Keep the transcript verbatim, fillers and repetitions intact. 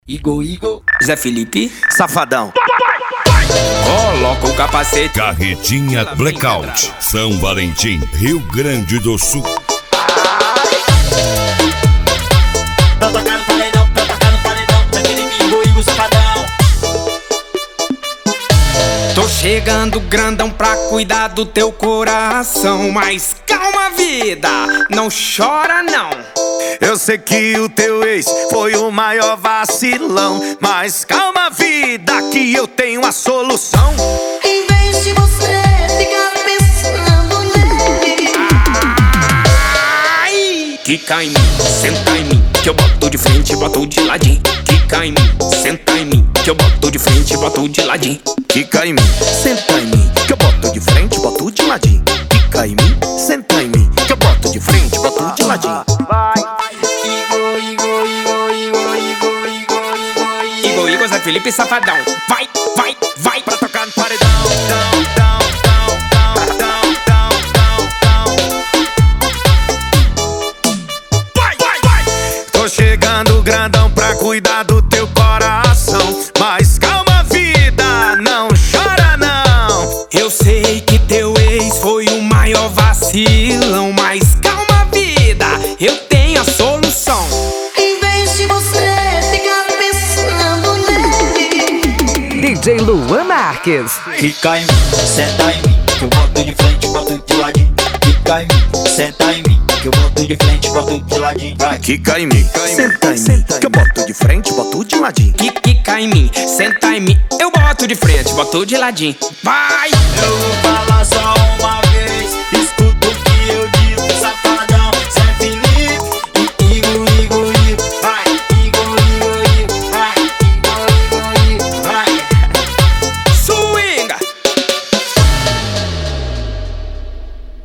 Igor, Igor, Zé Felipe, Safadão. Coloca o capacete. Carretinha Blackout, São Valentim, Rio Grande do Sul. Pra tocar no paredão, pra tocar no paredão, Zé Felipe, Igor, Igor, Safadão. Tô chegando grandão pra cuidar do teu coração. Mas calma, vida, não chora não. Eu sei que o teu ex foi o maior vacilão, mas calma, vida, que eu tenho a solução. Em vez de você ficar pensando nele, Ai! Quica em mim, senta em mim, que eu boto de frente e boto de ladinho. Quica em mim, senta em mim, que eu boto de frente e boto de ladinho. Quica em mim, senta em mim, que eu boto de frente, boto de ladinho. Quica em mim, senta em mim, que eu boto de frente, boto de ladinho. Igor, Igor, Igor, Igor, Igor, Igor, Igor, Igor, Igor, Zé Felipe, Safadão. Vai, vai, vai Pra tocar no paredão, dão, dão, dão, dão, dão, dão, dão. Vai, vai, vai. Tô chegando grandão pra cuidar do teu coração, mas calma, vida, não chora não. Eu sei que teu ex foi o maior vacilão, mas calma, vida, eu tenho a solução. em vez de você ficar pensando nele, D J Luan Marques. Quica em mim, senta em mim, que eu boto de frente, boto de ladinho. Quica em mim, senta em mim, que eu boto de frente, boto de ladinho. Vai. Quica em mim, senta em mim, que eu boto de frente, boto de ladinho. Que quica em mim, senta em mim, eu boto de frente, boto de ladinho. Vai! Eu vou falar só uma